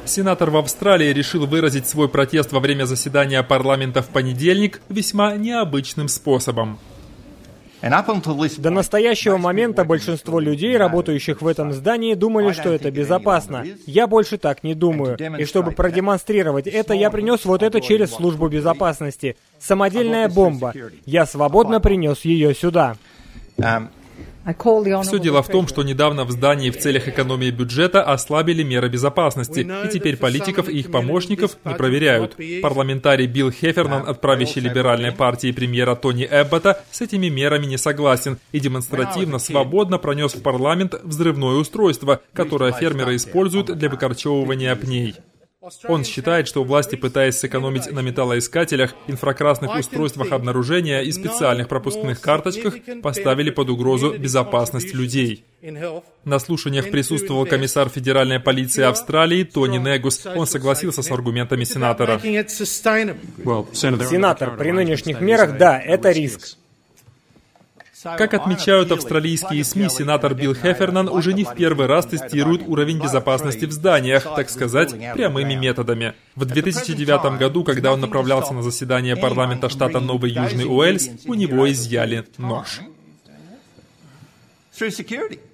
Сенатор в Австралии решил выразить свой протест во время заседания парламента в понедельник весьма необычным способом. До настоящего момента большинство людей, работающих в этом здании, думали, что это безопасно. Я больше так не думаю. И чтобы продемонстрировать это, я принес вот это через службу безопасности. Самодельная бомба. Я свободно принес ее сюда. Все дело в том, что недавно в здании в целях экономии бюджета ослабили меры безопасности, и теперь политиков и их помощников не проверяют. Парламентарий Билл Хефернан от правящей либеральной партии премьера Тони Эббота с этими мерами не согласен и демонстративно свободно пронес в парламент взрывное устройство, которое фермеры используют для выкорчевывания пней. Он считает, что власти, пытаясь сэкономить на металлоискателях, инфракрасных устройствах обнаружения и специальных пропускных карточках, поставили под угрозу безопасность людей. На слушаниях присутствовал комиссар федеральной полиции Австралии Тони Негус. Он согласился с аргументами сенатора. Сенатор, при нынешних мерах, да, это риск. Как отмечают австралийские СМИ, сенатор Билл Хефернан уже не в первый раз тестирует уровень безопасности в зданиях, так сказать, прямыми методами. В 2009 году, когда он направлялся на заседание парламента штата Новый Южный Уэльс, у него изъяли нож.